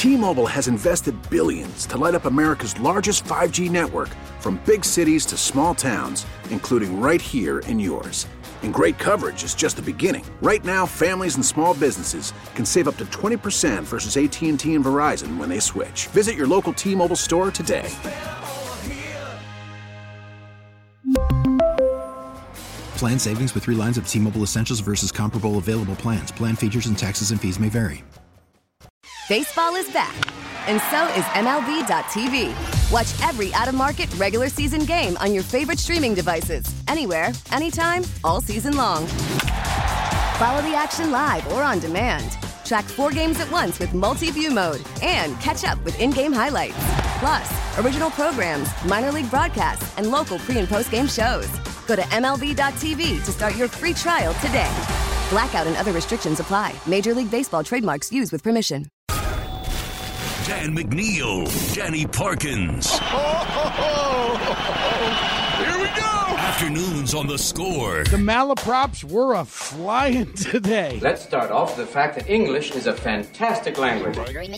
T-Mobile has invested billions to light up America's largest 5G network, from big cities to small towns, including right here in yours. And great coverage is just the beginning. Right now, families and small businesses can save up to 20% versus AT&T and Verizon when they switch. Visit your local T-Mobile store today. Plan savings with 3 lines of T-Mobile Essentials versus comparable available plans. Plan features and taxes and fees may vary. Baseball is back, and so is MLB.tv. Watch every out-of-market regular season game on your favorite streaming devices, anywhere, anytime, all season long. Follow the action live or on demand. Track 4 games at once with multi-view mode and catch up with in-game highlights. Plus, original programs, minor league broadcasts, and local pre- and post-game shows. Go to MLB.tv to start your free trial today. Blackout and other restrictions apply. Major League Baseball trademarks used with permission. Dan McNeil, Danny Parkins. Here we go! Afternoons on The Score. The malaprops were a-flying today. Let's start off with the fact that English is a fantastic language.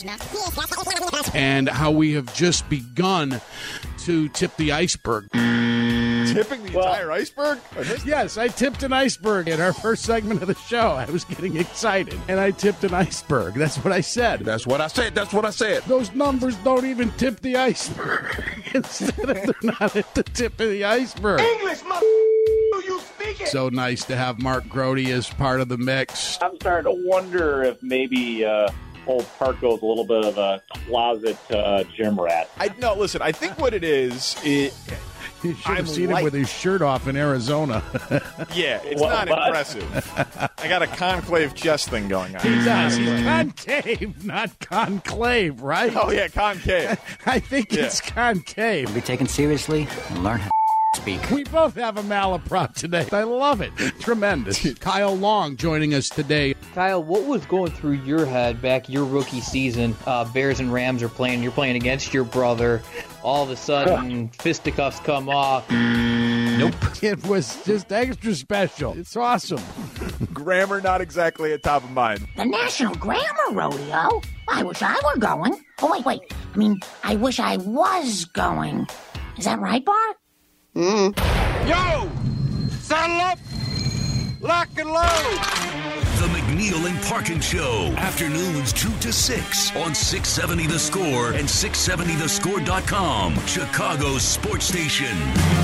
And how we have just begun to tip the iceberg. Tipping the entire iceberg? Yes, I tipped an iceberg in our first segment of the show. I was getting excited, and I tipped an iceberg. That's what I said. That's what I said. That's what I said. Those numbers don't even tip the iceberg. Instead of they're not at the tip of the iceberg. English, you speak it. So nice to have Mark Grody as part of the mix. I'm starting to wonder if maybe old Parko's a little bit of a closet gym rat. Listen, I think what it is, you should have seen him with his shirt off in Arizona. Yeah, it's not impressive. I got a conclave chest thing going on. He does. He's concave, not conclave, right? Oh, yeah, concave. I think it's concave. Be taken seriously and learn how to speak. We both have a malaprop today. I love it. Tremendous. Kyle Long joining us today. Kyle, what was going through your head back your rookie season? Bears and Rams are playing. You're playing against your brother. All of a sudden, fisticuffs come off. Nope. It was just extra special. It's awesome. Grammar not exactly at top of mind. The National Grammar Rodeo? I wish I were going. Oh, wait. I mean, I wish I was going. Is that right, Bart? Yo! Saddle up! Lock and load! The McNeil and Parkins Show. Afternoons 2 to 6 on 670 The Score and 670thescore.com. Chicago's sports station.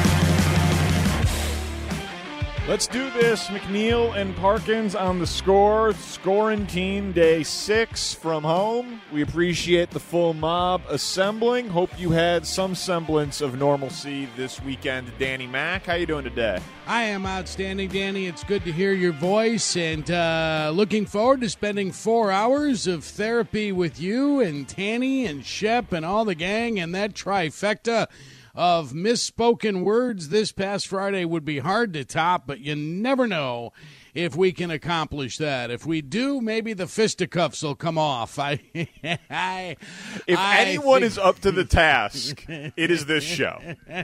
Let's do this. McNeil and Parkins on The Score. Scorantine Day 6 from home. We appreciate the full mob assembling. Hope you had some semblance of normalcy this weekend. Danny Mac, how you doing today? I am outstanding, Danny. It's good to hear your voice, and looking forward to spending 4 hours of therapy with you and Tanny and Shep and all the gang, and that trifecta of misspoken words this past Friday would be hard to top, but you never know if we can accomplish that. If we do, maybe the fisticuffs will come off. If anyone is up to the task, it is this show.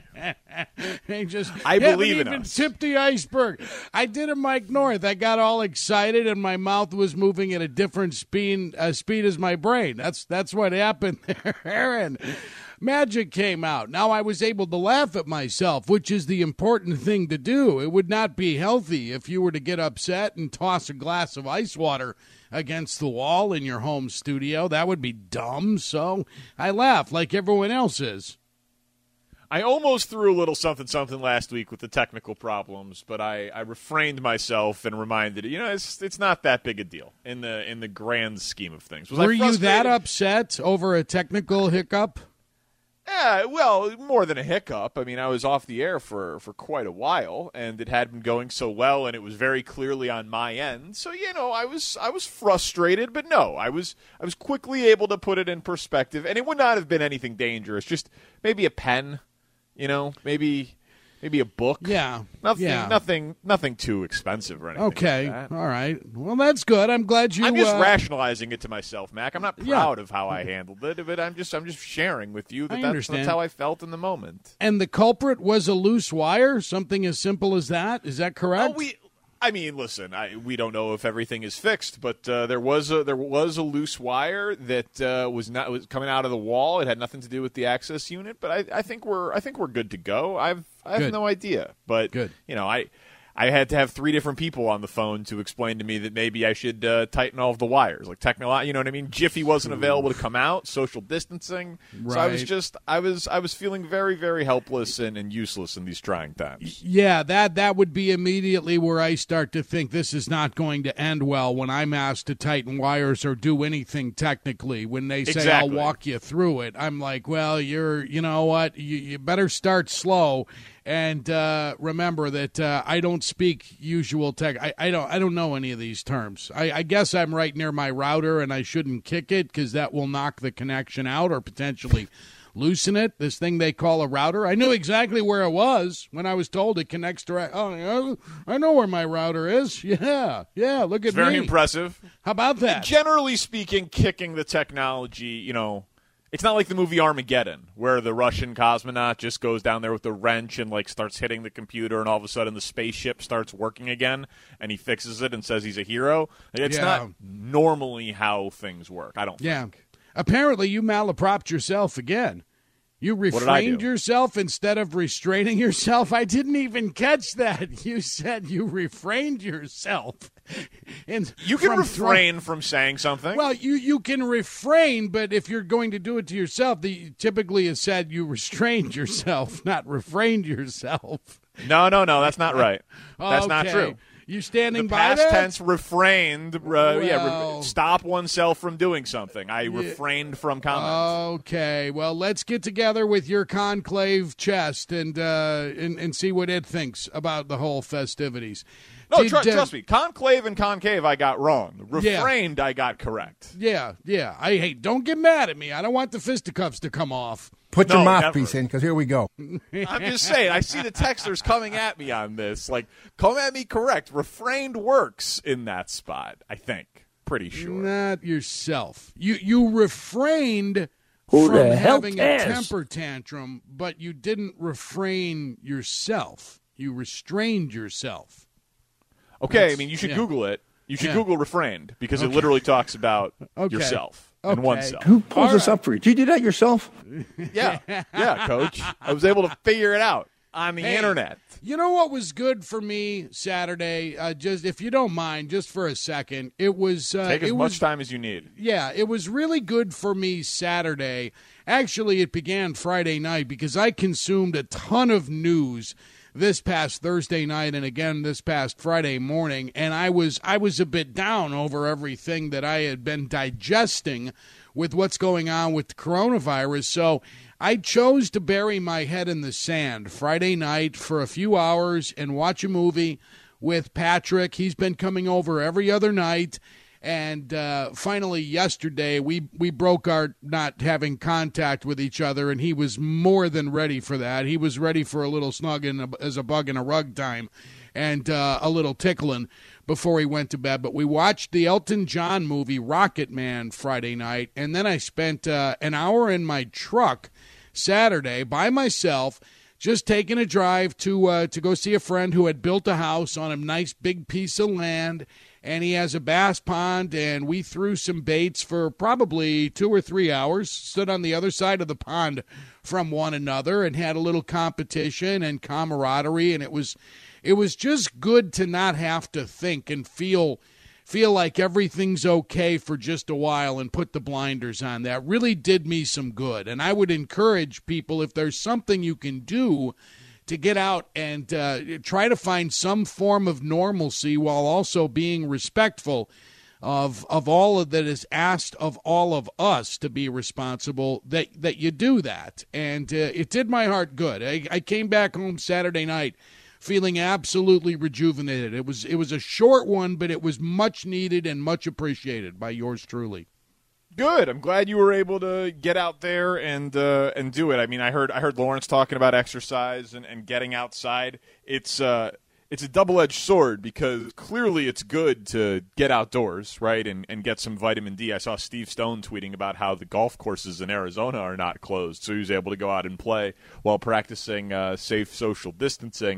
I believe in us. Tip the iceberg. I did a Mike North. I got all excited, and my mouth was moving at a different speed as my brain. That's what happened there, and magic came out. Now I was able to laugh at myself, which is the important thing to do. It would not be healthy if you were to get upset and toss a glass of ice water against the wall in your home studio. That would be dumb, so I laugh like everyone else is. I almost threw a little something last week with the technical problems, but I refrained myself and reminded it's not that big a deal in the grand scheme of things. Were you that upset over a technical hiccup? Yeah, well, more than a hiccup. I mean, I was off the air for quite a while, and it had been going so well, and it was very clearly on my end. So, I was frustrated, but no, I was quickly able to put it in perspective, and it would not have been anything dangerous. Just maybe a pen, maybe a book. Yeah. Nothing too expensive or anything. Okay. Like that. All right. Well, that's good. I'm glad you. I'm just rationalizing it to myself, Mac. I'm not proud of how I handled it, but I'm just sharing with you that's how I felt in the moment. And the culprit was a loose wire, something as simple as that. Is that correct? I mean, listen, we don't know if everything is fixed, but there was a loose wire that was coming out of the wall. It had nothing to do with the access unit, but I think we're good to go. I have no idea, but good. I had to have 3 different people on the phone to explain to me that maybe I should tighten all of the wires, like you know what I mean? Jiffy wasn't available to come out, social distancing. Right. So I was feeling very, very helpless and useless in these trying times. Yeah, that would be immediately where I start to think this is not going to end well when I'm asked to tighten wires or do anything technically. When they say Exactly. I'll walk you through it, I'm like, well, you know what? You better start slow. And remember that I don't speak usual tech. I don't know any of these terms. I guess I'm right near my router, and I shouldn't kick it because that will knock the connection out or potentially loosen it. This thing they call a router. I knew exactly where it was when I was told it connects direct. Oh, yeah, I know where my router is. Yeah. Look at It's very me. impressive. How about that? Generally speaking, kicking the technology, it's not like the movie Armageddon, where the Russian cosmonaut just goes down there with the wrench and starts hitting the computer, and all of a sudden the spaceship starts working again, and he fixes it and says he's a hero. It's not normally how things work, I don't think. Apparently you malapropped yourself again. You refrained yourself instead of restraining yourself. I didn't even catch that. You said you refrained yourself. You can refrain from saying something. Well, you can refrain, but if you're going to do it to yourself, typically is said you restrained yourself, not refrained yourself. No, that's not right. That's not true. You standing the by past that? tense refrained. Stop oneself from doing something. I refrained from comments. Okay, well, let's get together with your conclave chest and see what it thinks about the whole festivities. No, trust me. Conclave and concave I got wrong. Refrained I got correct. Yeah. Don't get mad at me. I don't want the fisticuffs to come off. Put your mouthpiece in, because here we go. I'm just saying, I see the texters coming at me on this. Come at me correct. Refrained works in that spot, I think. Pretty sure. Not yourself. You refrained Who from the hell having cares? a temper tantrum, but you didn't refrain yourself. You restrained yourself. Okay, I mean, you should Google it. You should Google refrained, because it literally talks about yourself and oneself. Who pulls this up for you? Did you do that yourself? Yeah, Coach. I was able to figure it out on the internet. You know what was good for me Saturday? Just if you don't mind, just for a second, it was take as much time as you need. Yeah, it was really good for me Saturday. Actually, it began Friday night because I consumed a ton of news this past Thursday night and again this past Friday morning, and I was a bit down over everything that I had been digesting with what's going on with the coronavirus. So I chose to bury my head in the sand Friday night for a few hours and watch a movie with Patrick. He's been coming over every other night. And finally, yesterday, we broke our not having contact with each other, and he was more than ready for that. He was ready for a little snugging as a bug in a rug time and a little tickling before he went to bed. But we watched the Elton John movie Rocket Man Friday night, and then I spent an hour in my truck Saturday by myself, just taking a drive to go see a friend who had built a house on a nice big piece of land. And he has a bass pond, and we threw some baits for probably 2 or 3 hours, stood on the other side of the pond from one another and had a little competition and camaraderie, and it was just good to not have to think and feel like everything's okay for just a while and put the blinders on. That really did me some good, and I would encourage people, if there's something you can do to get out and try to find some form of normalcy while also being respectful of all of that is asked of all of us to be responsible, that you do that. And it did my heart good. I came back home Saturday night feeling absolutely rejuvenated. It was a short one, but it was much needed and much appreciated by yours truly. Good. I'm glad you were able to get out there and do it. I mean, I heard Lawrence talking about exercise and getting outside. It's a double-edged sword, because clearly it's good to get outdoors, right, and get some vitamin D. I saw Steve Stone tweeting about how the golf courses in Arizona are not closed, so he was able to go out and play while practicing safe social distancing.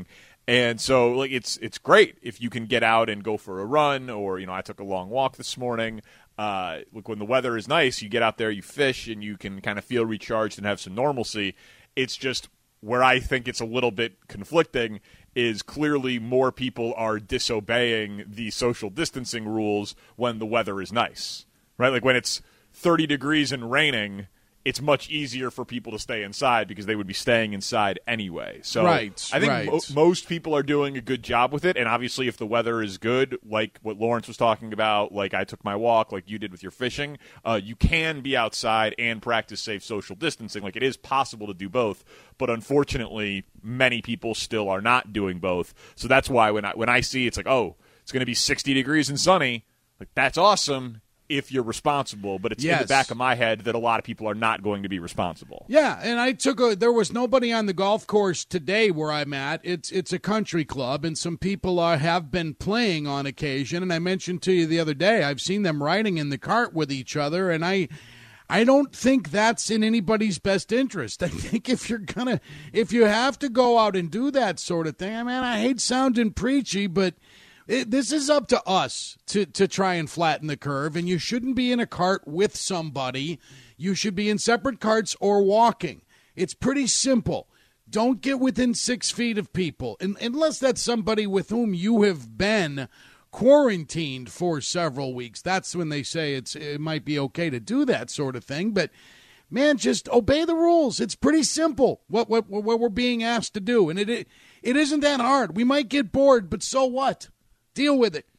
And so, like, it's great if you can get out and go for a run, or, I took a long walk this morning. Look, when the weather is nice, you get out there, you fish, and you can kind of feel recharged and have some normalcy. It's just where I think it's a little bit conflicting is clearly more people are disobeying the social distancing rules when the weather is nice, right? Like when it's 30 degrees and raining, it's much easier for people to stay inside because they would be staying inside anyway. So I think most people are doing a good job with it. And obviously if the weather is good, like what Lawrence was talking about, like I took my walk, like you did with your fishing, you can be outside and practice safe social distancing. Like it is possible to do both. But unfortunately, many people still are not doing both. So that's why when I see it's like, oh, it's going to be 60 degrees and sunny, like that's awesome if you're responsible, but it's in the back of my head that a lot of people are not going to be responsible. Yeah, and there was nobody on the golf course today where I'm at. It's a country club, and some people have been playing on occasion, and I mentioned to you the other day, I've seen them riding in the cart with each other, and I don't think that's in anybody's best interest. I think if you have to go out and do that sort of thing, I hate sounding preachy, but this is up to us to try and flatten the curve, and you shouldn't be in a cart with somebody. You should be in separate carts or walking. It's pretty simple. Don't get within 6 feet of people, unless that's somebody with whom you have been quarantined for several weeks. That's when they say it might be okay to do that sort of thing, but man, just obey the rules. It's pretty simple what we're being asked to do, and it isn't that hard. We might get bored, but so what? Deal with it.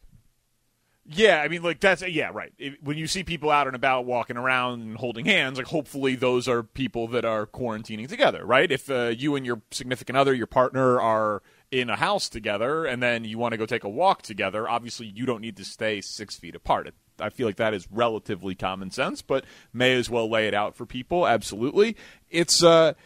Yeah, right. When you see people out and about walking around and holding hands, like hopefully those are people that are quarantining together, right? If you and your significant other, your partner, are in a house together and then you want to go take a walk together, obviously you don't need to stay 6 feet apart. I feel like that is relatively common sense, but may as well lay it out for people. Absolutely. It's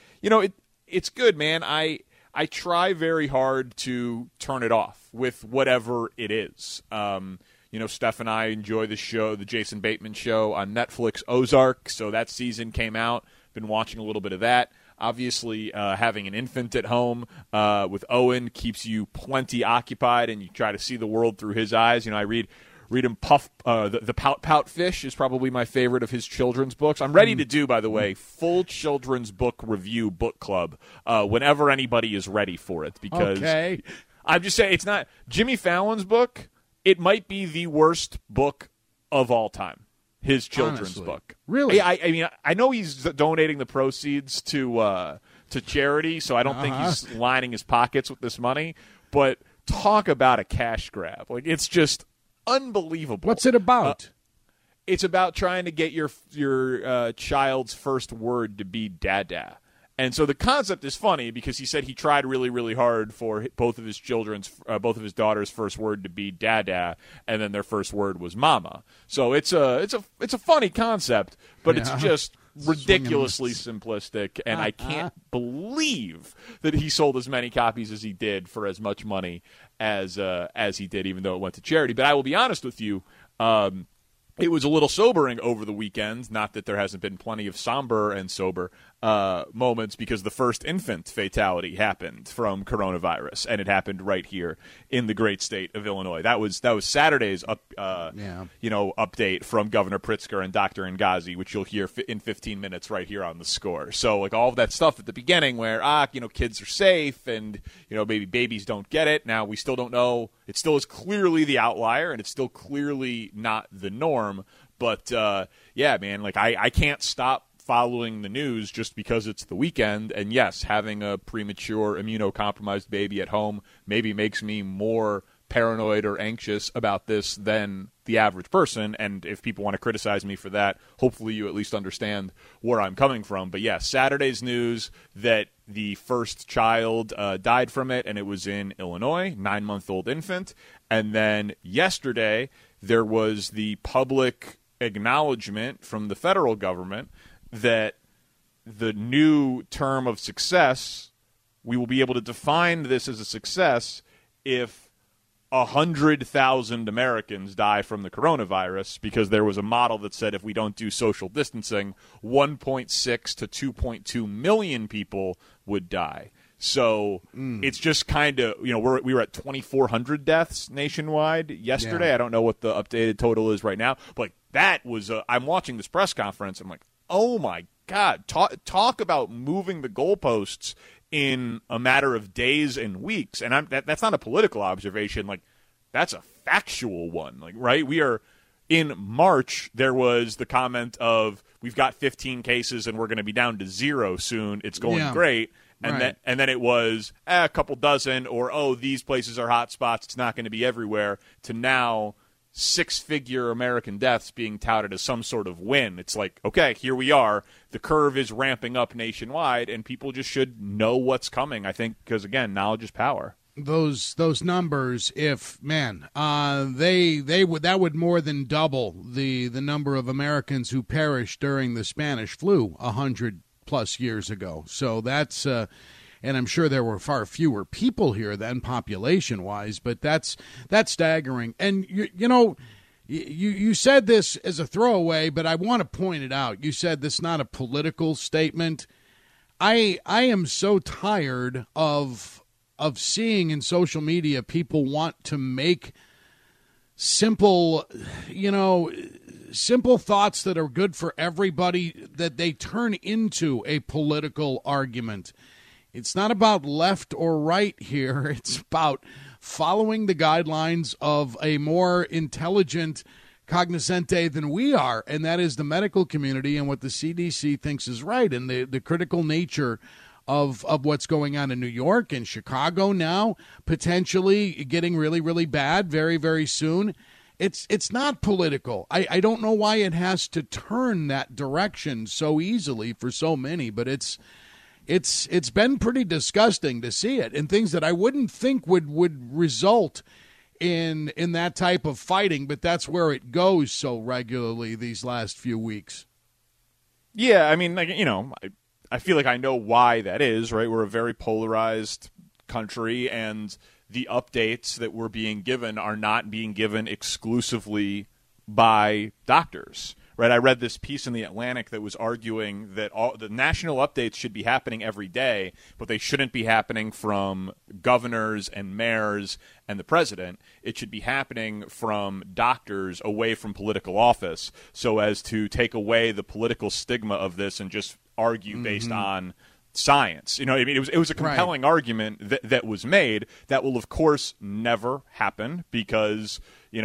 it's good, man. I try very hard to turn it off with whatever it is. Steph and I enjoy the show, the Jason Bateman show on Netflix, Ozark. So that season came out. Been watching a little bit of that. Obviously, having an infant at home with Owen keeps you plenty occupied, and you try to see the world through his eyes. I read him Puff. The Pout Fish is probably my favorite of his children's books. I'm ready to do, by the way, full children's book review book club whenever anybody is ready for it. Because I'm just saying, it's not Jimmy Fallon's book. It might be the worst book of all time. His children's book. Really? I know he's donating the proceeds to charity, so I don't think he's lining his pockets with this money. But talk about a cash grab! Like it's just unbelievable. What's it about? It's about trying to get your child's first word to be dada. And so the concept is funny because he said he tried really, really hard for both of his daughters' first word to be dada, and then their first word was mama. So it's a funny concept, but it's just ridiculously simplistic, and I can't believe that he sold as many copies as he did for as much money as he did, even though it went to charity. But I will be honest with you, it was a little sobering over the weekend. Not that there hasn't been plenty of somber and sober moments, because the first infant fatality happened from coronavirus, and it happened right here in the great state of Illinois. That was Saturday's update from Governor Pritzker and Dr. Ngazi, which you'll hear in 15 minutes right here on The Score. So like all of that stuff at the beginning where kids are safe and maybe babies don't get it. Now we still don't know. It still is clearly the outlier, and it's still clearly not the norm. But yeah, man, like I can't stop following the news just because it's the weekend. And yes, having a premature immunocompromised baby at home maybe makes me more paranoid or anxious about this than the average person. And if people want to criticize me for that, hopefully you at least understand where I'm coming from. But yeah, Saturday's news that the first child died from it, and it was in Illinois, 9-month-old infant. And then yesterday there was the public acknowledgement from the federal government that the new term of success, we will be able to define this as a success if 100,000 Americans die from the coronavirus, because there was a model that said if we don't do social distancing, 1.6 to 2.2 million people would die. So it's just kind of, we were at 2,400 deaths nationwide yesterday. Yeah. I don't know what the updated total is right now. But that was, I'm watching this press conference. I'm like, oh, my God. Talk about moving the goalposts in a matter of days and weeks. And that's not a political observation. Like, that's a factual one. Like, right? We are in March. There was the comment of we've got 15 cases and we're going to be down to 0 soon. It's going great. And then it was a couple dozen, or, these places are hot spots. It's not going to be everywhere, to now 6-figure American deaths being touted as some sort of win. It's like, okay, here we are. The curve is ramping up nationwide, and people just should know what's coming, I think, because, again, knowledge is power. Those numbers, if that would more than double the number of Americans who perished during the Spanish flu 100+ years ago. So that's and I'm sure there were far fewer people here than population-wise, but that's staggering. And you said this as a throwaway, but I want to point it out. You said this is not a political statement. I am so tired of seeing in social media people want to make simple thoughts that are good for everybody, that they turn into a political argument. It's not about left or right here. It's about following the guidelines of a more intelligent cognoscente than we are, and that is the medical community and what the CDC thinks is right, and the critical nature of what's going on in New York and Chicago now, potentially getting really, really bad very, very soon. It's not political. I don't know why it has to turn that direction so easily for so many, but it's been pretty disgusting to see it, and things that I wouldn't think would result in that type of fighting, but that's where it goes so regularly these last few weeks. Yeah, I mean, I feel like I know why that is, right? We're a very polarized country, and the updates that we're being given are not being given exclusively by doctors, right? I read this piece in The Atlantic that was arguing that all the national updates should be happening every day, but they shouldn't be happening from governors and mayors and the president. It should be happening from doctors away from political office, so as to take away the political stigma of this and just argue based on science. It was a compelling argument that was made that will, of course, never happen because,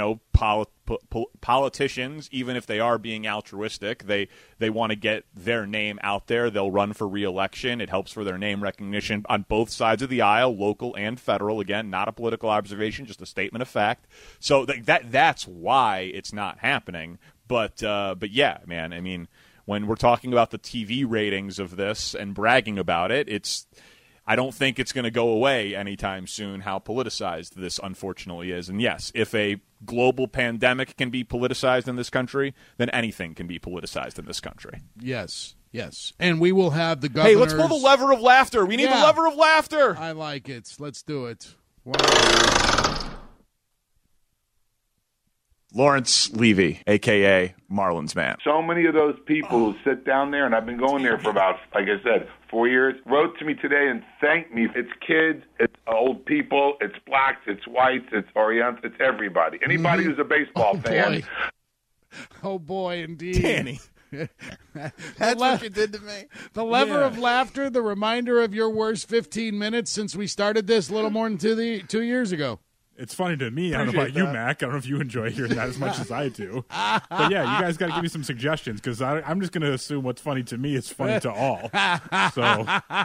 politicians, even if they are being altruistic, they want to get their name out there. They'll run for re-election. It helps for their name recognition on both sides of the aisle, local and federal. Again, not a political observation, just a statement of fact. So that's why it's not happening. But yeah, man, I mean, when we're talking about the TV ratings of this and bragging about it, I don't think it's going to go away anytime soon how politicized this unfortunately is. And yes, if a global pandemic can be politicized in this country, then anything can be politicized in this country. Yes. And we will have the governors. Hey, let's pull the lever of laughter. We need the lever of laughter. I like it. Let's do it. Lawrence Levy, a.k.a. Marlins Man. So many of those people who sit down there, and I've been going there for about, like I said, 4 years, wrote to me today and thanked me. It's kids, it's old people, it's blacks, it's whites, it's Orientals, it's everybody. Anybody who's a baseball fan. Oh, boy, indeed. Danny. That's what you did to me. The lever of laughter, the reminder of your worst 15 minutes since we started this a little more than 2 years ago. It's funny to me. I don't know about you, Mac. I don't know if you enjoy hearing that as much as I do. But yeah, you guys got to give me some suggestions because I'm just going to assume what's funny to me is funny to all. So,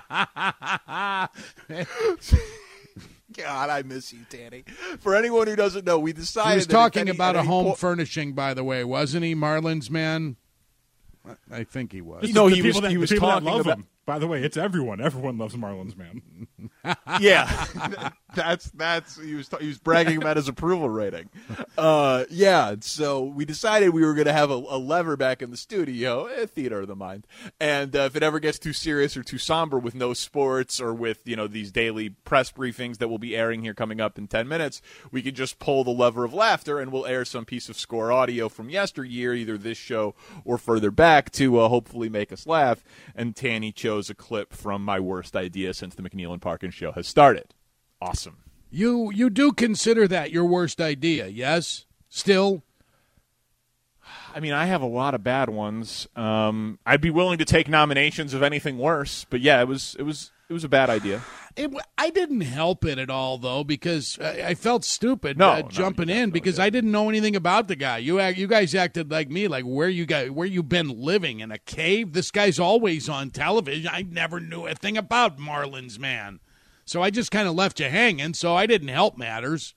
God, I miss you, Danny. For anyone who doesn't know, we decided he was talking about a home furnishing, by the way, wasn't he, Marlins Man? I think he was. He was talking about him. By the way, it's everyone. Everyone loves Marlins Man. Yeah. That's he was bragging about his approval rating. So we decided we were going to have a lever back in the studio, theater of the mind, and if it ever gets too serious or too somber with no sports or with these daily press briefings that will be airing here coming up in 10 minutes, we could just pull the lever of laughter and we'll air some piece of score audio from yesteryear, either this show or further back, to hopefully make us laugh. And Tanny chose a clip from my worst idea since the McNeil and Parkins show has started. Awesome. You do consider that your worst idea, yes? Still? I mean, I have a lot of bad ones. I'd be willing to take nominations of anything worse, but yeah, it was a bad idea. I didn't help it at all, though, because I felt stupid jumping in because I didn't know anything about the guy. You guys acted like me, like where you been living, in a cave? This guy's always on television. I never knew a thing about Marlins, man. So I just kind of left you hanging, so I didn't help matters.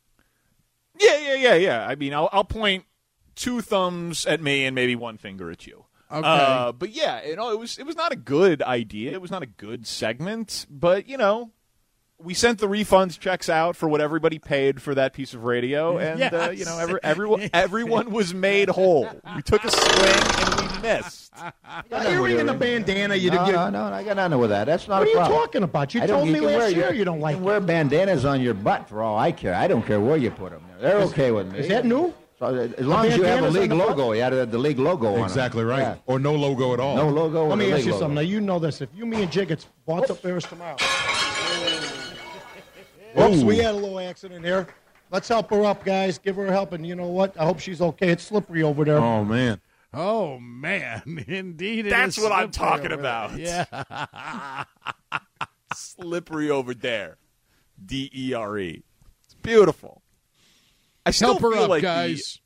Yeah. I mean, I'll point 2 thumbs at me and maybe 1 finger at you. Okay. But yeah, it was not a good idea. It was not a good segment, but we sent the refunds checks out for what everybody paid for that piece of radio, and yes. everyone was made whole. We took a swing and we missed. You're wearing a bandana. No, I got nothing with that. That's not a problem. What are you talking about? You told me last year you don't like it. You wear bandanas on your butt for all I care. I don't care where you put them. They're okay with me. Is that new? So as long as you have a league logo, you had to have the league logo on it. Exactly right. Yeah. Or no logo at all. No logo. Let me ask you logo. something. Now, you know this. If you, me, and Jiggets bought up Ferris tomorrow. Oops, we had a little accident here. Let's help her up, guys. Give her a help. And you know what? I hope she's okay. It's slippery over there. Oh, man. Oh, man. Indeed, That's what I'm talking over about. Yeah. Slippery over there. DERE. It's beautiful. I still help her feel up, like guys.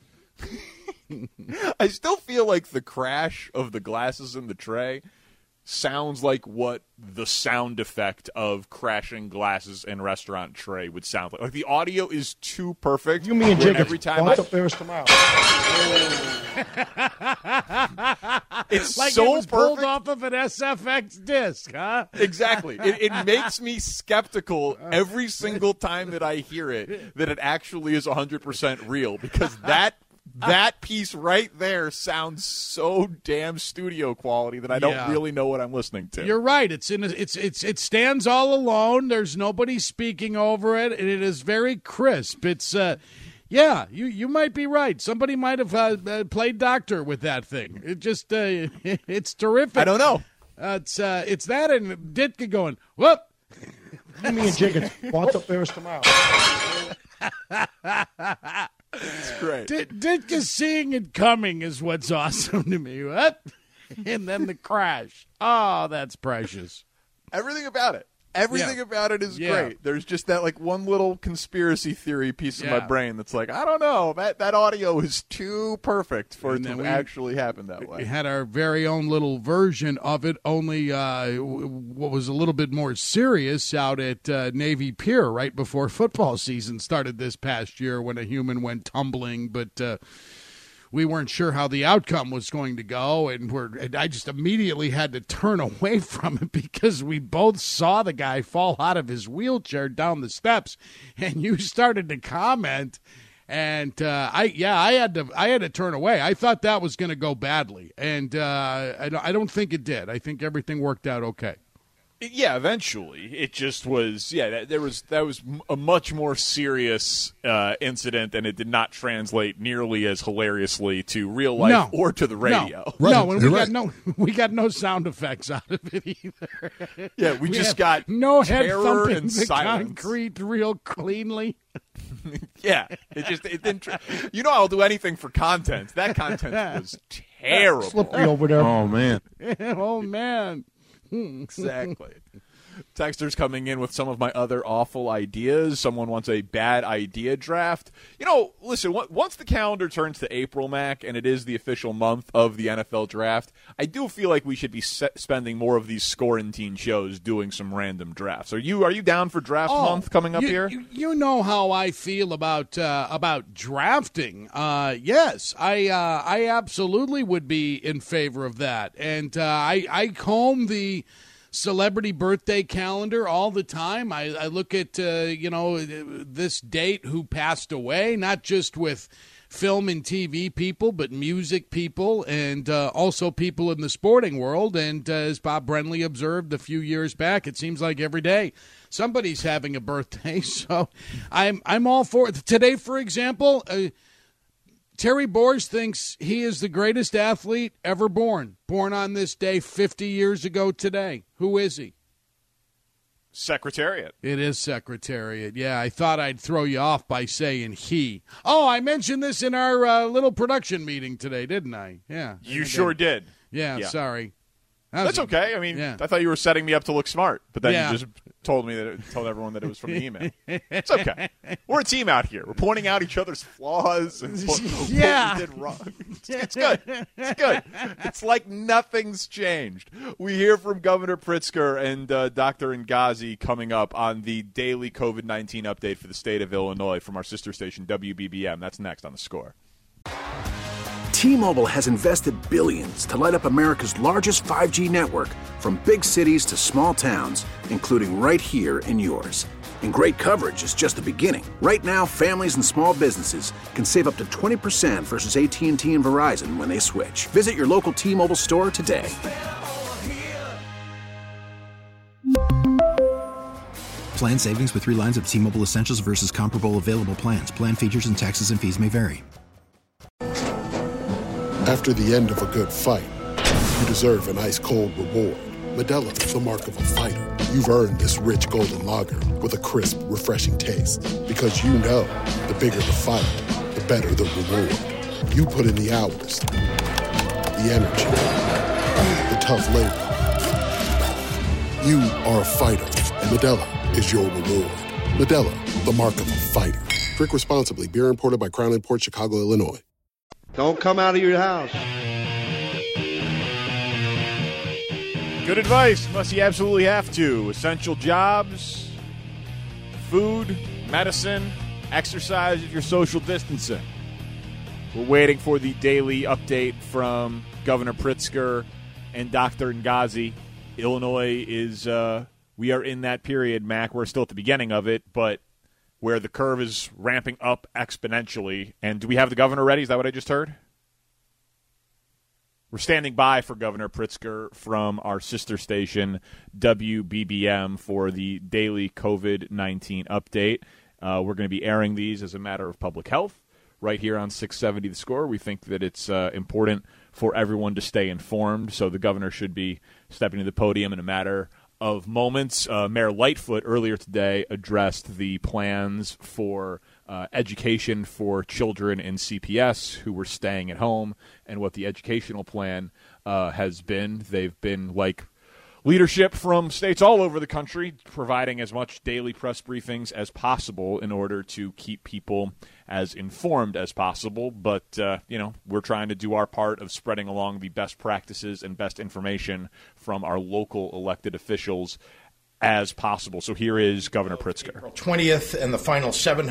I still feel like the crash of the glasses in the tray sounds like what the sound effect of crashing glasses in restaurant tray would sound like. Like the audio is too perfect. You, me, and Jiggets every time bought up Ferris tomorrow. It's like so it was pulled perfect. off of an SFX disc, huh? Exactly. It makes me skeptical every single time that I hear it that it actually is 100% real, because that piece right there sounds so damn studio quality that I don't really know what I'm listening to. You're right. It stands all alone. There's nobody speaking over it, and it is very crisp. It's you might be right. Somebody might have played doctor with that thing. It just it's terrific. I don't know. It's that and Ditka going, whoop. You, me, and Jiggets bought up Ferris tomorrow. It's great. Ditka seeing it coming is what's awesome to me. What? And then the crash. Oh, that's precious. Everything about it. Everything about it is great. There's just that like one little conspiracy theory piece of my brain that's like, I don't know, that audio is too perfect for it to actually happen that way. We had our very own little version of it, only what was a little bit more serious out at Navy Pier right before football season started this past year when a human went tumbling, but we weren't sure how the outcome was going to go, and I just immediately had to turn away from it because we both saw the guy fall out of his wheelchair down the steps, and you started to comment, and I had to turn away. I thought that was going to go badly, and I don't think it did. I think everything worked out okay. Yeah, eventually. It just was, that was a much more serious incident, and it did not translate nearly as hilariously to real life or to the radio. No, and we got no sound effects out of it either. Yeah, we just got no head terror thumping and the silence. Concrete real cleanly. Yeah, it didn't. I'll do anything for content. That content was terrible. Slippery over there. Oh man. Oh man. Exactly. Texters coming in with some of my other awful ideas. Someone wants a bad idea draft. Listen, once the calendar turns to April, Mac, and it is the official month of the NFL draft, I do feel like we should be spending more of these Scorantine shows doing some random drafts. Are you down for draft month coming up here? You know how I feel about drafting. Yes, I absolutely would be in favor of that. And I comb the celebrity birthday calendar all the time. I look at, this date, who passed away, not just with film and TV people, but music people and also people in the sporting world. And as Bob Brenly observed a few years back, it seems like every day somebody's having a birthday. So I'm all for it. Today, for example, Terry Boers thinks he is the greatest athlete ever born on this day 50 years ago today. Who is he? Secretariat. It is Secretariat. Yeah, I thought I'd throw you off by saying he. Oh, I mentioned this in our little production meeting today, didn't I? Yeah. You sure did. Yeah, sorry. That's okay. I mean, I thought you were setting me up to look smart, but then you just told everyone that it was from the email. It's okay. We're a team out here. We're pointing out each other's flaws and what we did wrong. It's good. It's good. It's like nothing's changed. We hear from Governor Pritzker and Dr. Ngazi coming up on the daily COVID-19 update for the state of Illinois from our sister station, WBBM. That's next on The Score. T-Mobile has invested billions to light up America's largest 5G network, from big cities to small towns, including right here in yours. And great coverage is just the beginning. Right now, families and small businesses can save up to 20% versus AT&T and Verizon when they switch. Visit your local T-Mobile store today. Plan savings with 3 lines of T-Mobile Essentials versus comparable available plans. Plan features and taxes and fees may vary. After the end of a good fight, you deserve an ice-cold reward. Modelo is the mark of a fighter. You've earned this rich golden lager with a crisp, refreshing taste. Because you know, the bigger the fight, the better the reward. You put in the hours, the energy, the tough labor. You are a fighter, and Modelo is your reward. Modelo, the mark of a fighter. Drink responsibly. Beer imported by Crown Imports, Chicago, Illinois. Don't come out of your house. Good advice, unless you absolutely have to. Essential jobs, food, medicine, exercise if you're social distancing. We're waiting for the daily update from Governor Pritzker and Dr. Ngazi. Illinois is, we are in that period, Mac. We're still at the beginning of it, but where the curve is ramping up exponentially. And do we have the governor ready? Is that what I just heard? We're standing by for Governor Pritzker from our sister station, WBBM, for the daily COVID-19 update. We're going to be airing these as a matter of public health right here on 670 The Score. We think that it's important for everyone to stay informed, so the governor should be stepping to the podium in a matter of moments. Mayor Lightfoot earlier today addressed the plans for education for children in CPS who were staying at home and what the educational plan has been. They've been like leadership from states all over the country, providing as much daily press briefings as possible in order to keep people as informed as possible. But, we're trying to do our part of spreading along the best practices and best information from our local elected officials as possible. So here is Governor Pritzker. April 20th and the final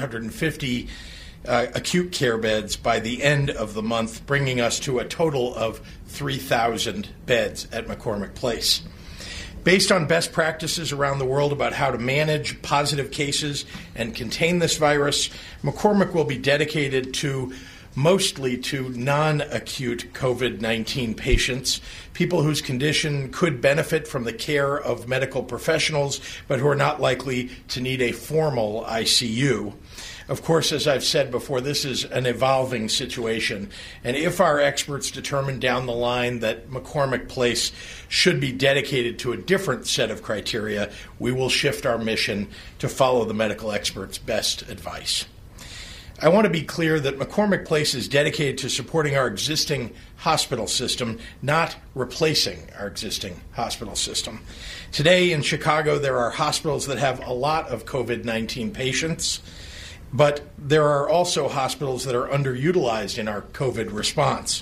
750 acute care beds by the end of the month, bringing us to a total of 3,000 beds at McCormick Place. Based on best practices around the world about how to manage positive cases and contain this virus, McCormick will be dedicated mostly to non-acute COVID-19 patients, people whose condition could benefit from the care of medical professionals, but who are not likely to need a formal ICU. Of course, as I've said before, this is an evolving situation, and if our experts determine down the line that McCormick Place should be dedicated to a different set of criteria, we will shift our mission to follow the medical experts' best advice. I want to be clear that McCormick Place is dedicated to supporting our existing hospital system, not replacing our existing hospital system. Today in Chicago, there are hospitals that have a lot of COVID-19 patients, but there are also hospitals that are underutilized in our COVID response.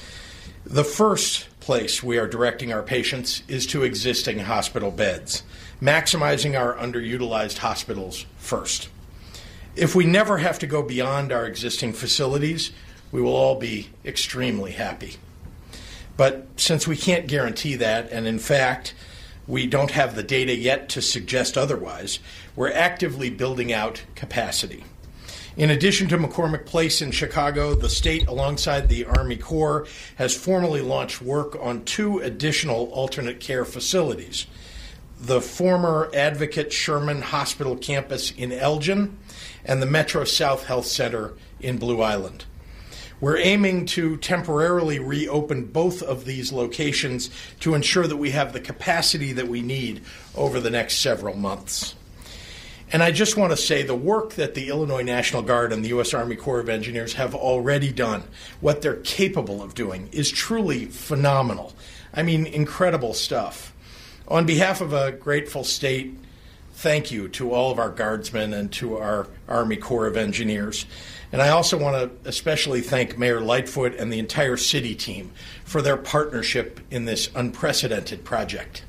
The first place we are directing our patients is to existing hospital beds, maximizing our underutilized hospitals first. If we never have to go beyond our existing facilities, we will all be extremely happy. But since we can't guarantee that, and in fact, we don't have the data yet to suggest otherwise, we're actively building out capacity. In addition to McCormick Place in Chicago, the state, alongside the Army Corps, has formally launched work on 2 additional alternate care facilities: the former Advocate Sherman Hospital campus in Elgin and the Metro South Health Center in Blue Island. We're aiming to temporarily reopen both of these locations to ensure that we have the capacity that we need over the next several months. And I just want to say the work that the Illinois National Guard and the U.S. Army Corps of Engineers have already done, what they're capable of doing, is truly phenomenal. I mean, incredible stuff. On behalf of a grateful state, thank you to all of our Guardsmen and to our Army Corps of Engineers. And I also want to especially thank Mayor Lightfoot and the entire city team for their partnership in this unprecedented project.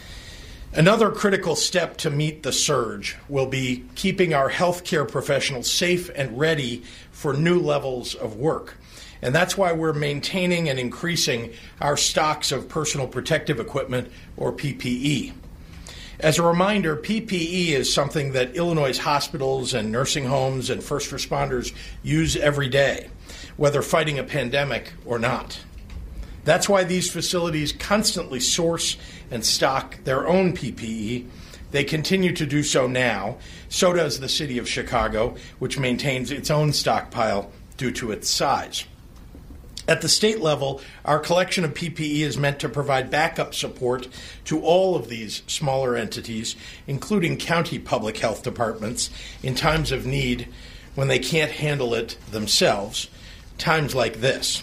Another critical step to meet the surge will be keeping our healthcare professionals safe and ready for new levels of work. And that's why we're maintaining and increasing our stocks of personal protective equipment, or PPE. As a reminder, PPE is something that Illinois' hospitals and nursing homes and first responders use every day, whether fighting a pandemic or not. That's why these facilities constantly source and stock their own PPE. They continue to do so now. So does the city of Chicago, which maintains its own stockpile due to its size. At the state level, our collection of PPE is meant to provide backup support to all of these smaller entities, including county public health departments, in times of need when they can't handle it themselves, times like this.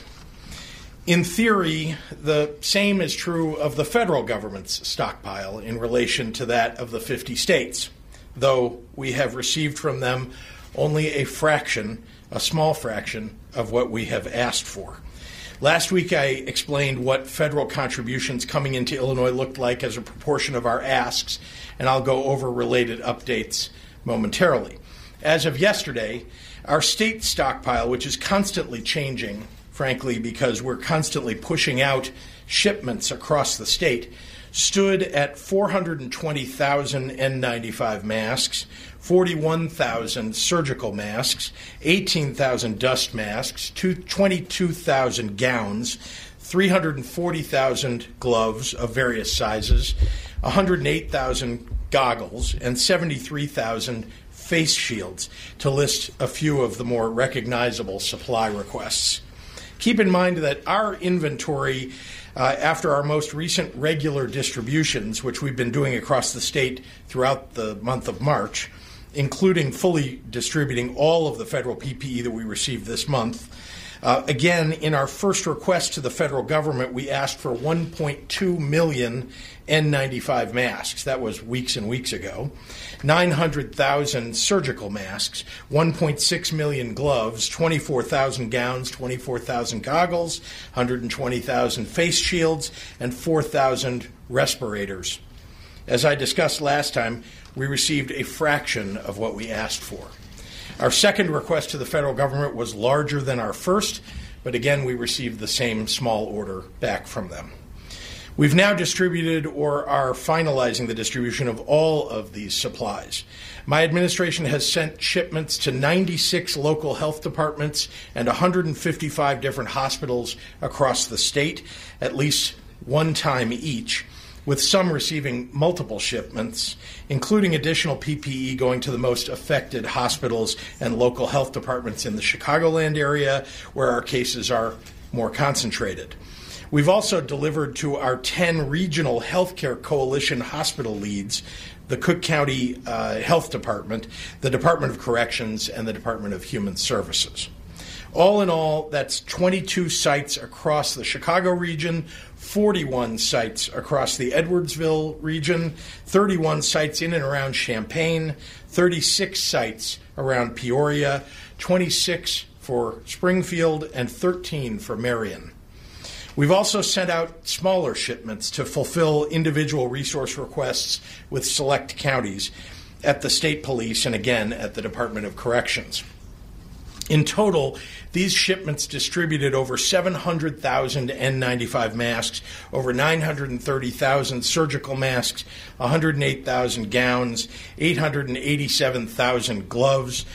In theory, the same is true of the federal government's stockpile in relation to that of the 50 states, though we have received from them only a small fraction of what we have asked for. Last week, I explained what federal contributions coming into Illinois looked like as a proportion of our asks, and I'll go over related updates momentarily. As of yesterday, our state stockpile, which is constantly changing, frankly, because we're constantly pushing out shipments across the state, stood at 420,000 N95 masks, 41,000 surgical masks, 18,000 dust masks, 22,000 gowns, 340,000 gloves of various sizes, 108,000 goggles, and 73,000 face shields, to list a few of the more recognizable supply requests. Keep in mind that our inventory, after our most recent regular distributions, which we've been doing across the state throughout the month of March, including fully distributing all of the federal PPE that we received this month. Again, in our first request to the federal government, we asked for 1.2 million N95 masks. That was weeks and weeks ago. 900,000 surgical masks, 1.6 million gloves, 24,000 gowns, 24,000 goggles, 120,000 face shields, and 4,000 respirators. As I discussed last time, we received a fraction of what we asked for. Our second request to the federal government was larger than our first, but again, we received the same small order back from them. We've now distributed or are finalizing the distribution of all of these supplies. My administration has sent shipments to 96 local health departments and 155 different hospitals across the state, at least one time each, with some receiving multiple shipments, including additional PPE going to the most affected hospitals and local health departments in the Chicagoland area, where our cases are more concentrated. We've also delivered to our 10 regional healthcare coalition hospital leads, the Cook County Health Department, the Department of Corrections, and the Department of Human Services. All in all, that's 22 sites across the Chicago region, 41 sites across the Edwardsville region, 31 sites in and around Champaign, 36 sites around Peoria, 26 for Springfield, and 13 for Marion. We've also sent out smaller shipments to fulfill individual resource requests with select counties at the state police and again at the Department of Corrections. In total, these shipments distributed over 700,000 N95 masks, over 930,000 surgical masks, 108,000 gowns, 887,000 gloves,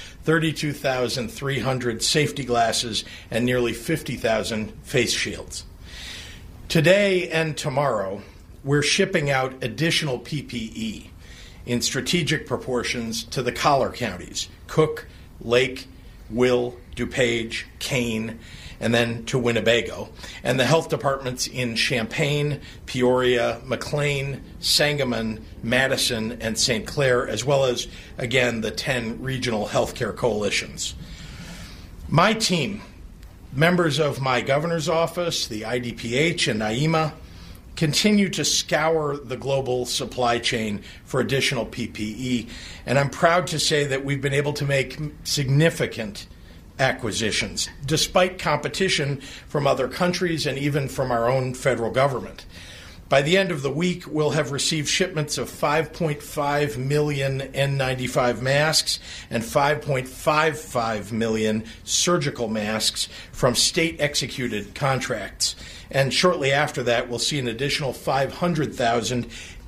32,300 safety glasses, and nearly 50,000 face shields. Today and tomorrow, we're shipping out additional PPE in strategic proportions to the collar counties, Cook, Lake, Will, DuPage, Kane, and then to Winnebago, and the health departments in Champaign, Peoria, McLean, Sangamon, Madison, and St. Clair, as well as, again, the 10 regional healthcare coalitions. My team, members of my governor's office, the IDPH, and AIMA, continue to scour the global supply chain for additional PPE, and I'm proud to say that we've been able to make significant acquisitions, despite competition from other countries and even from our own federal government. By the end of the week, we'll have received shipments of 5.5 million N95 masks and 5.55 million surgical masks from state-executed contracts. And shortly after that, we'll see an additional 500,000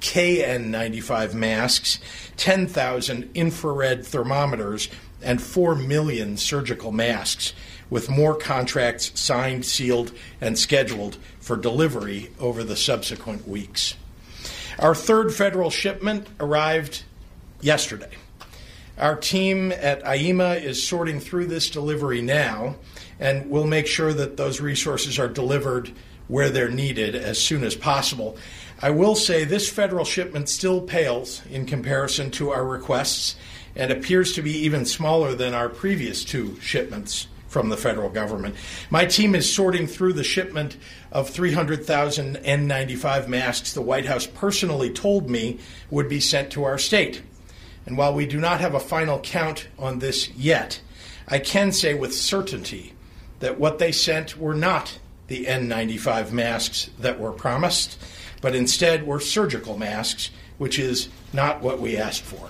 KN95 masks, 10,000 infrared thermometers, and 4 million surgical masks, with more contracts signed, sealed, and scheduled for delivery over the subsequent weeks. Our third federal shipment arrived yesterday. Our team at AIMA is sorting through this delivery now, and we'll make sure that those resources are delivered where they're needed as soon as possible. I will say this federal shipment still pales in comparison to our requests and appears to be even smaller than our previous two shipments from the federal government. My team is sorting through the shipment of 300,000 N95 masks the White House personally told me would be sent to our state. And while we do not have a final count on this yet, I can say with certainty that what they sent were not the N95 masks that were promised, but instead were surgical masks, which is not what we asked for.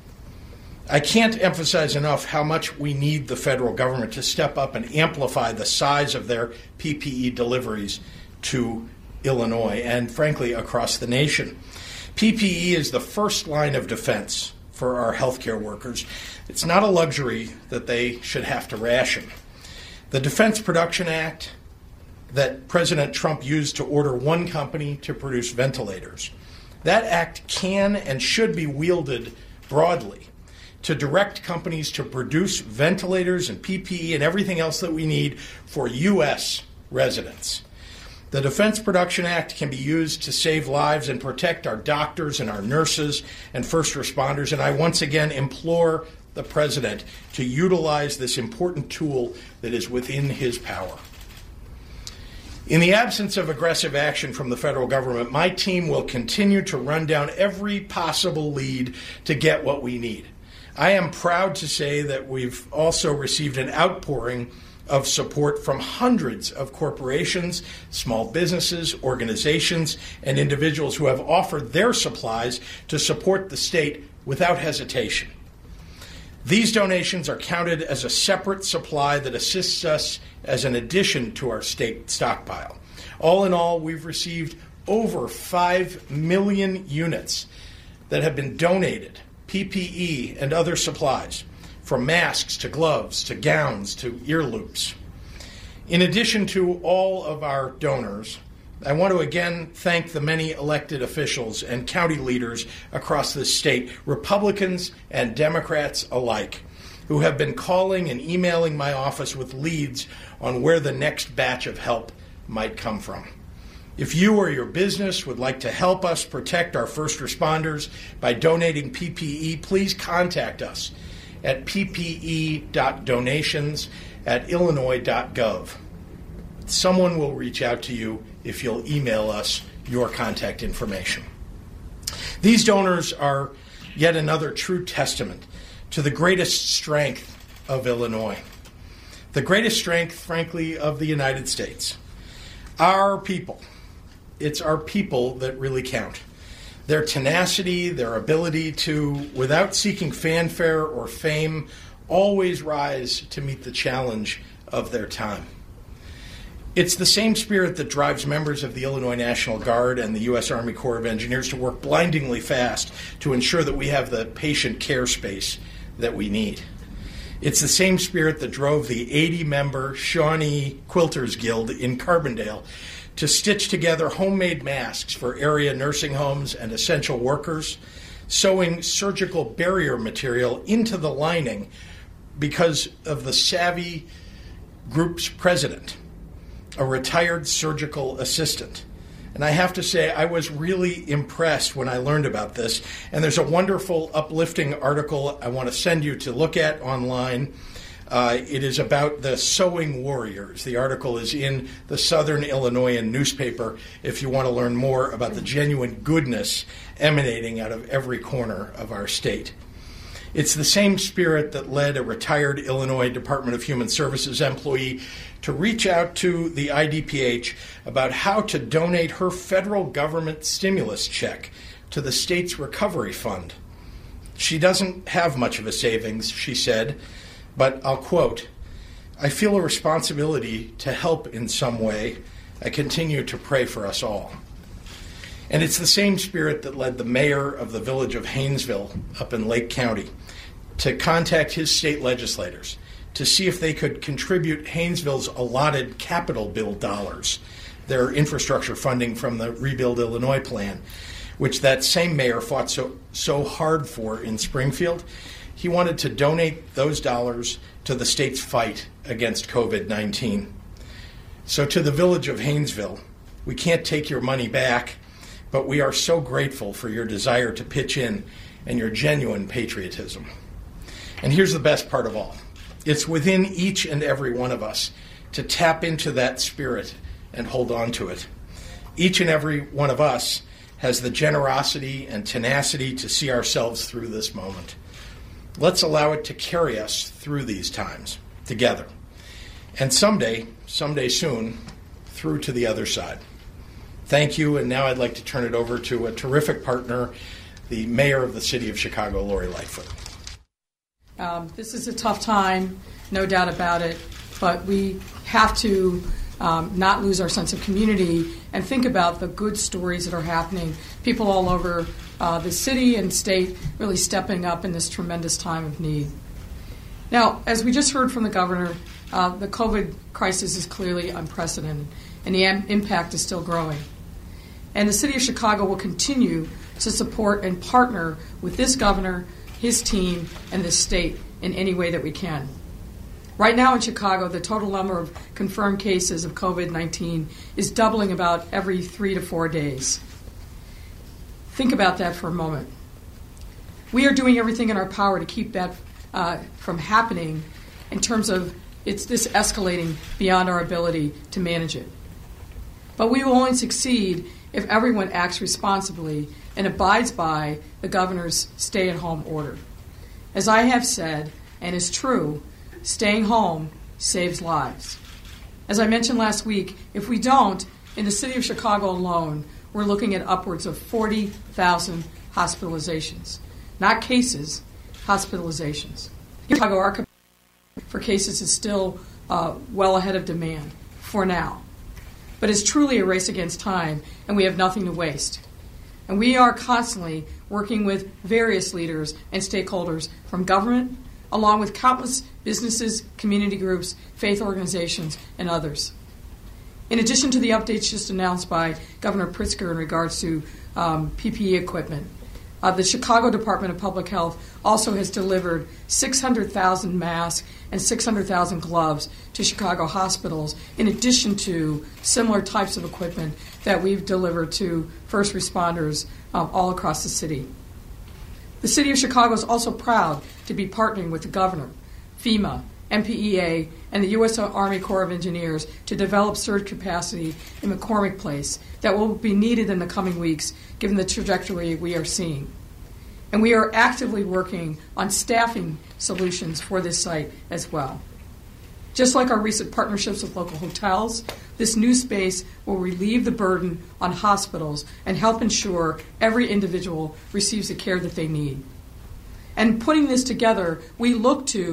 I can't emphasize enough how much we need the federal government to step up and amplify the size of their PPE deliveries to Illinois and, frankly, across the nation. PPE is the first line of defense for our healthcare workers. It's not a luxury that they should have to ration. The Defense Production Act that President Trump used to order one company to produce ventilators, that act can and should be wielded broadly to direct companies to produce ventilators and PPE and everything else that we need for U.S. residents. The Defense Production Act can be used to save lives and protect our doctors and our nurses and first responders, and I once again implore the President to utilize this important tool that is within his power. In the absence of aggressive action from the federal government, my team will continue to run down every possible lead to get what we need. I am proud to say that we've also received an outpouring of support from hundreds of corporations, small businesses, organizations, and individuals who have offered their supplies to support the state without hesitation. These donations are counted as a separate supply that assists us as an addition to our state stockpile. All in all, we've received over 5 million units that have been donated, PPE and other supplies, from masks to gloves to gowns to ear loops. In addition to all of our donors, I want to again thank the many elected officials and county leaders across this state, Republicans and Democrats alike, who have been calling and emailing my office with leads on where the next batch of help might come from. If you or your business would like to help us protect our first responders by donating PPE, please contact us at ppe.donations@illinois.gov. Someone will reach out to you if you'll email us your contact information. These donors are yet another true testament to the greatest strength of Illinois, the greatest strength, frankly, of the United States. Our people. It's our people that really count. Their tenacity, their ability to, without seeking fanfare or fame, always rise to meet the challenge of their time. It's the same spirit that drives members of the Illinois National Guard and the U.S. Army Corps of Engineers to work blindingly fast to ensure that we have the patient care space that we need. It's the same spirit that drove the 80-member Shawnee Quilters Guild in Carbondale to stitch together homemade masks for area nursing homes and essential workers, sewing surgical barrier material into the lining because of the savvy group's president, a retired surgical assistant. And I have to say, I was really impressed when I learned about this. And there's a wonderful, uplifting article I want to send you to look at online. It is about the sewing warriors. The article is in the Southern Illinoisan newspaper if you want to learn more about the genuine goodness emanating out of every corner of our state. It's the same spirit that led a retired Illinois Department of Human Services employee to reach out to the IDPH about how to donate her federal government stimulus check to the state's recovery fund. She doesn't have much of a savings, she said, but I'll quote, "I feel a responsibility to help in some way. I continue to pray for us all." And it's the same spirit that led the mayor of the village of Haynesville up in Lake County to contact his state legislators to see if they could contribute Haynesville's allotted capital bill dollars, their infrastructure funding from the Rebuild Illinois plan, which that same mayor fought so hard for in Springfield. He wanted to donate those dollars to the state's fight against COVID-19. So to the village of Haynesville, we can't take your money back, but we are so grateful for your desire to pitch in and your genuine patriotism. And here's the best part of all. It's within each and every one of us to tap into that spirit and hold on to it. Each and every one of us has the generosity and tenacity to see ourselves through this moment. Let's allow it to carry us through these times together. And someday soon, through to the other side. Thank you, and now I'd like to turn it over to a terrific partner, the mayor of the city of Chicago, Lori Lightfoot. This is a tough time, no doubt about it, but we have to not lose our sense of community and think about the good stories that are happening. People all over the city and state really stepping up in this tremendous time of need. Now, as we just heard from the governor, the COVID crisis is clearly unprecedented, and the impact is still growing. And the city of Chicago will continue to support and partner with this governor, his team, and the state in any way that we can. Right now in Chicago, the total number of confirmed cases of COVID-19 is doubling about every 3 to 4 days. Think about that for a moment. We are doing everything in our power to keep that from happening in terms of it's this escalating beyond our ability to manage it. But we will only succeed if everyone acts responsibly and abides by the governor's stay-at-home order. As I have said, and is true, staying home saves lives. As I mentioned last week, if we don't, in the city of Chicago alone, we're looking at upwards of 40,000 hospitalizations. Not cases, hospitalizations. In Chicago, our capacity for cases is still well ahead of demand for now. But it's truly a race against time, and we have nothing to waste. And we are constantly working with various leaders and stakeholders from government, along with countless businesses, community groups, faith organizations, and others. In addition to the updates just announced by Governor Pritzker in regards to PPE equipment, the Chicago Department of Public Health also has delivered 600,000 masks and 600,000 gloves to Chicago hospitals, in addition to similar types of equipment that we've delivered to first responders all across the city. The city of Chicago is also proud to be partnering with the governor, FEMA, MPEA, and the U.S. Army Corps of Engineers to develop surge capacity in McCormick Place that will be needed in the coming weeks, given the trajectory we are seeing. And we are actively working on staffing solutions for this site as well. Just like our recent partnerships with local hotels, this new space will relieve the burden on hospitals and help ensure every individual receives the care that they need. And putting this together, we look to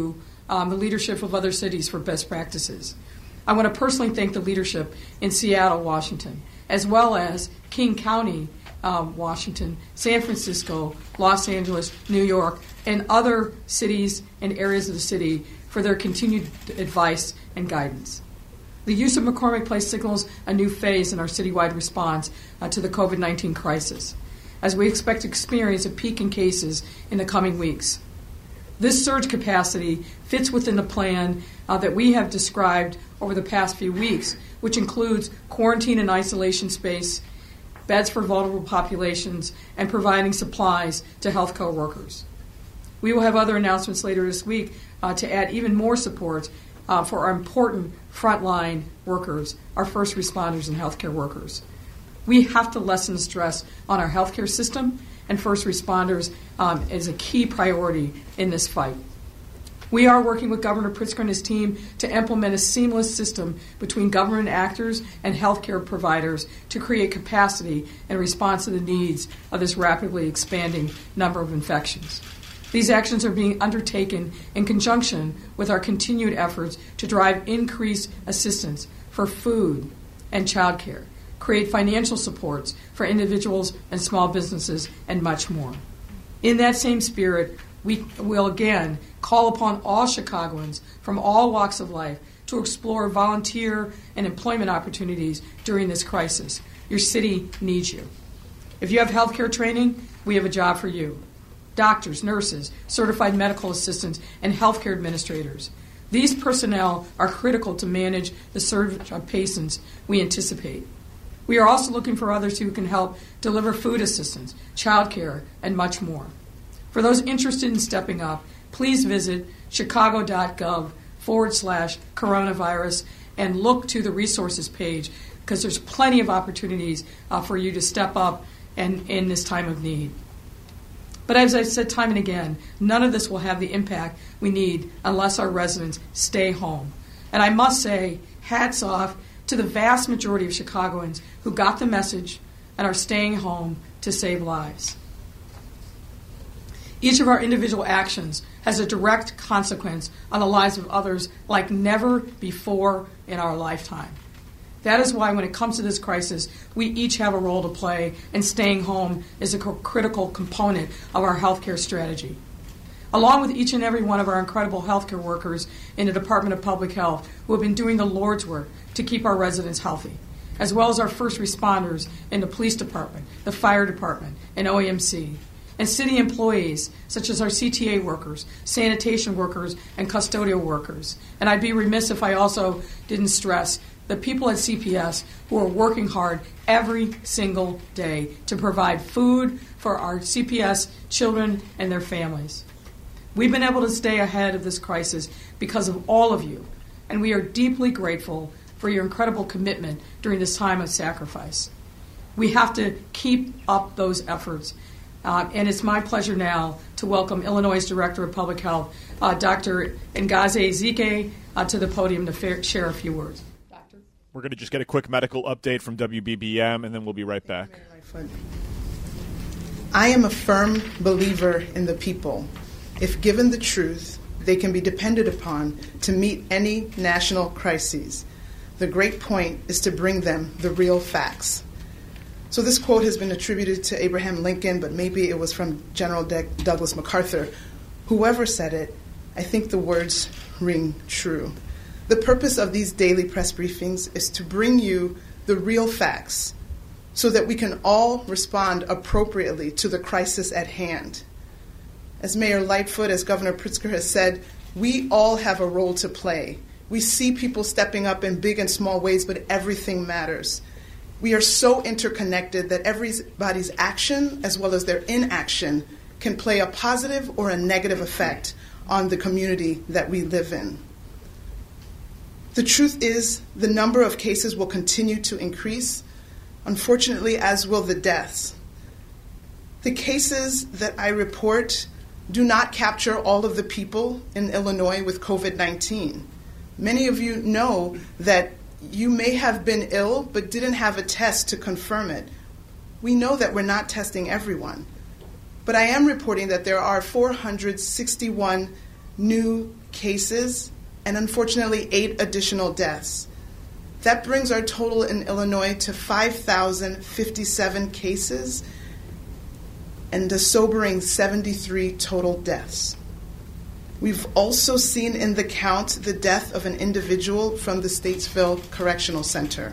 the leadership of other cities for best practices. I want to personally thank the leadership in Seattle, Washington, as well as King County, Washington, San Francisco, Los Angeles, New York, and other cities and areas of the city for their continued advice and guidance. The use of McCormick Place signals a new phase in our citywide response to the COVID-19 crisis, as we expect to experience a peak in cases in the coming weeks. This surge capacity fits within the plan that we have described over the past few weeks, which includes quarantine and isolation space, beds for vulnerable populations, and providing supplies to healthcare workers. We will have other announcements later this week to add even more support for our important frontline workers, our first responders and healthcare workers. We have to lessen the stress on our healthcare system, and first responders is a key priority in this fight. We are working with Governor Pritzker and his team to implement a seamless system between government actors and healthcare providers to create capacity in response to the needs of this rapidly expanding number of infections. These actions are being undertaken in conjunction with our continued efforts to drive increased assistance for food and childcare, create financial supports for individuals and small businesses, and much more. In that same spirit, we will again call upon all Chicagoans from all walks of life to explore volunteer and employment opportunities during this crisis. Your city needs you. If you have healthcare training, we have a job for you. Doctors, nurses, certified medical assistants, and healthcare administrators. These personnel are critical to manage the surge of patients we anticipate. We are also looking for others who can help deliver food assistance, childcare, and much more. For those interested in stepping up, please visit chicago.gov/coronavirus and look to the resources page, because there's plenty of opportunities for you to step up and in this time of need. But as I've said time and again, none of this will have the impact we need unless our residents stay home. And I must say, hats off to the vast majority of Chicagoans who got the message and are staying home to save lives. Each of our individual actions has a direct consequence on the lives of others like never before in our lifetime. That is why when it comes to this crisis, we each have a role to play, and staying home is a critical component of our healthcare strategy. Along with each and every one of our incredible healthcare workers in the Department of Public Health who have been doing the Lord's work to keep our residents healthy, as well as our first responders in the police department, the fire department, and OEMC, and city employees such as our CTA workers, sanitation workers, and custodial workers. And I'd be remiss if I also didn't stress the people at CPS who are working hard every single day to provide food for our CPS children and their families. We've been able to stay ahead of this crisis because of all of you, and we are deeply grateful for your incredible commitment during this time of sacrifice. We have to keep up those efforts. And it's my pleasure now to welcome Illinois' Director of Public Health, Dr. Ngozi Ezike, to the podium to share a few words. We're going to just get a quick medical update from WBBM, and then we'll be right back. I am a firm believer in the people. If given the truth, they can be depended upon to meet any national crises. The great point is to bring them the real facts. So this quote has been attributed to Abraham Lincoln, but maybe it was from General Douglas MacArthur. Whoever said it, I think the words ring true. The purpose of these daily press briefings is to bring you the real facts so that we can all respond appropriately to the crisis at hand. As Mayor Lightfoot, as Governor Pritzker has said, we all have a role to play. We see people stepping up in big and small ways, but everything matters. We are so interconnected that everybody's action, as well as their inaction, can play a positive or a negative effect on the community that we live in. The truth is, the number of cases will continue to increase, unfortunately, as will the deaths. The cases that I report do not capture all of the people in Illinois with COVID-19. Many of you know that you may have been ill but didn't have a test to confirm it. We know that we're not testing everyone. But I am reporting that there are 461 new cases and unfortunately 8 additional deaths. That brings our total in Illinois to 5,057 cases and a sobering 73 total deaths. We've also seen in the count the death of an individual from the Statesville Correctional Center.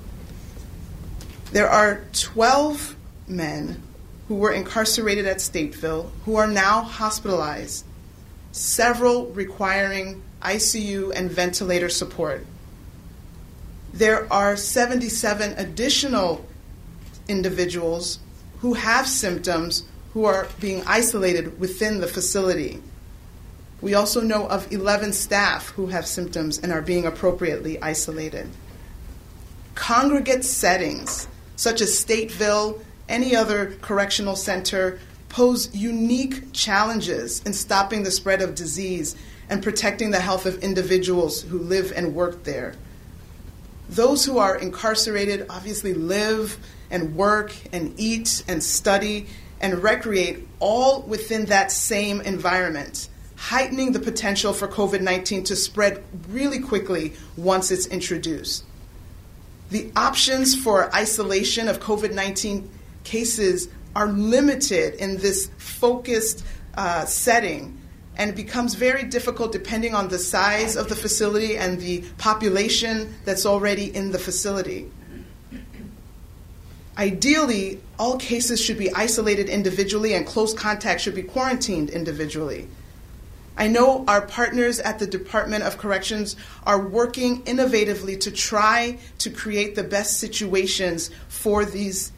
There are 12 men who were incarcerated at Stateville who are now hospitalized, several requiring ICU and ventilator support. There are 77 additional individuals who have symptoms who are being isolated within the facility. We also know of 11 staff who have symptoms and are being appropriately isolated. Congregate settings, such as Stateville, any other correctional center, pose unique challenges in stopping the spread of disease and protecting the health of individuals who live and work there. Those who are incarcerated obviously live and work and eat and study and recreate all within that same environment, heightening the potential for COVID-19 to spread really quickly once it's introduced. The options for isolation of COVID-19 cases are limited in this focused setting, and it becomes very difficult depending on the size of the facility and the population that's already in the facility. Ideally, all cases should be isolated individually and close contacts should be quarantined individually. I know our partners at the Department of Corrections are working innovatively to try to create the best situations for these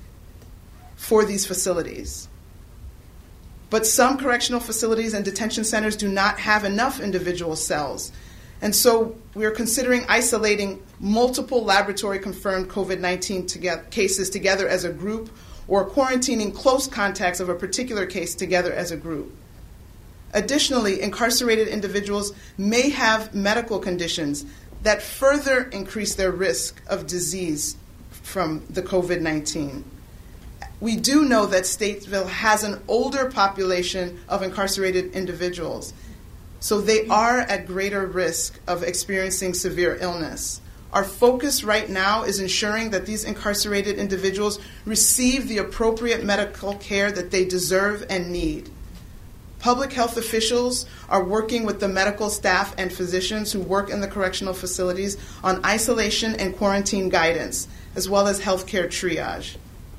facilities. But some correctional facilities and detention centers do not have enough individual cells. And so we're considering isolating multiple laboratory-confirmed COVID-19 cases together as a group, or quarantining close contacts of a particular case together as a group. Additionally, incarcerated individuals may have medical conditions that further increase their risk of disease from the COVID-19. We do know that Statesville has an older population of incarcerated individuals, so they are at greater risk of experiencing severe illness. Our focus right now is ensuring that these incarcerated individuals receive the appropriate medical care that they deserve and need. Public health officials are working with the medical staff and physicians who work in the correctional facilities on isolation and quarantine guidance, as well as healthcare triage.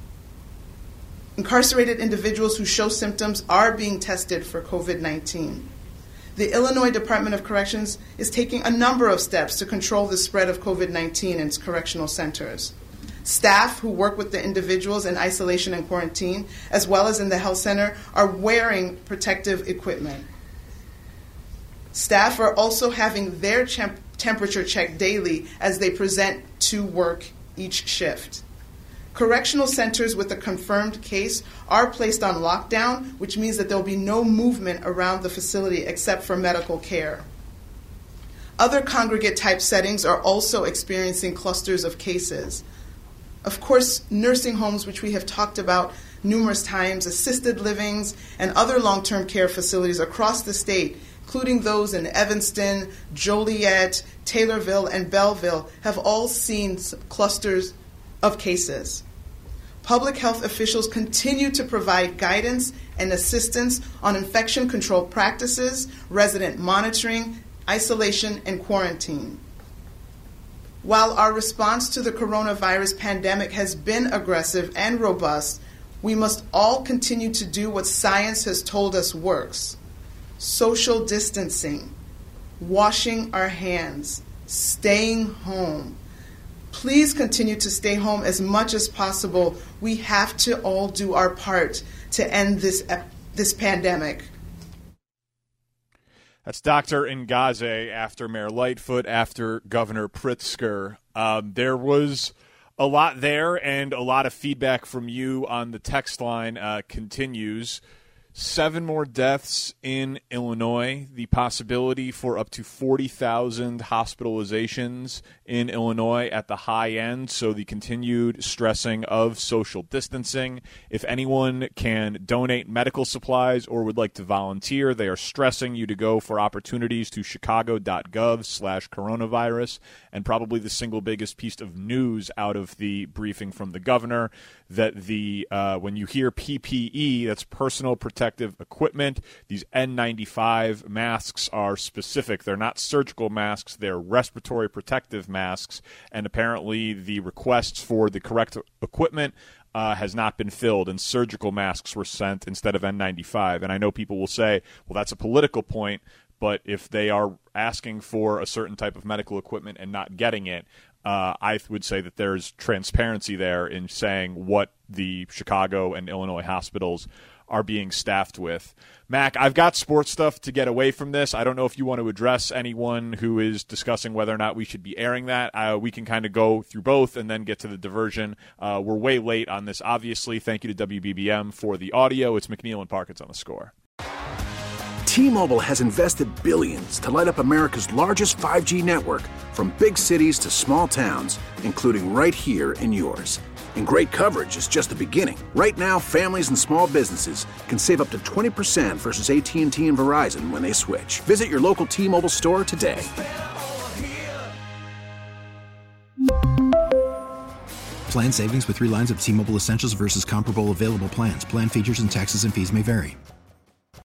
Incarcerated individuals who show symptoms are being tested for COVID-19. The Illinois Department of Corrections is taking a number of steps to control the spread of COVID-19 in its correctional centers. Staff who work with the individuals in isolation and quarantine, as well as in the health center, are wearing protective equipment. Staff are also having their temperature checked daily as they present to work each shift. Correctional centers with a confirmed case are placed on lockdown, which means that there will be no movement around the facility except for medical care. Other congregate-type settings are also experiencing clusters of cases. Of course, nursing homes, which we have talked about numerous times, assisted livings, and other long-term care facilities across the state, including those in Evanston, Joliet, Taylorville, and Belleville, have all seen clusters of cases. Public health officials continue to provide guidance and assistance on infection control practices, resident monitoring, isolation, and quarantine. While our response to the coronavirus pandemic has been aggressive and robust, we must all continue to do what science has told us works: social distancing, washing our hands, staying home. Please continue to stay home as much as possible. We have to all do our part to end this pandemic. That's Dr. Ngaze after Mayor Lightfoot, after Governor Pritzker. There was a lot there, and a lot of feedback from you on the text line continues. 7 more deaths in Illinois, the possibility for up to 40,000 hospitalizations in Illinois at the high end, so the continued stressing of social distancing. If anyone can donate medical supplies or would like to volunteer, they are stressing you to go for opportunities to chicago.gov/coronavirus. And probably the single biggest piece of news out of the briefing from the governor, that when you hear PPE, that's personal protective equipment, these N95 masks are specific. They're not surgical masks, they're respiratory protective masks, and apparently the requests for the correct equipment has not been filled, and surgical masks were sent instead of N95. And I know people will say, well, that's a political point, but if they are asking for a certain type of medical equipment and not getting it, I would say that there's transparency there in saying what the Chicago and Illinois hospitals are being staffed with. Mac, I've got sports stuff to get away from this. I don't know if you want to address anyone who is discussing whether or not we should be airing that. We can kind of go through both and then get to the diversion. We're way late on this, obviously. Thank you to WBBM for the audio. It's McNeil and Parkins on the Score. T-Mobile has invested billions to light up America's largest 5G network, from big cities to small towns, including right here in yours. And great coverage is just the beginning. Right now, families and small businesses can save up to 20% versus AT&T and Verizon when they switch. Visit your local T-Mobile store today. Plan savings with 3 lines of T-Mobile Essentials versus comparable available plans. Plan features and taxes and fees may vary.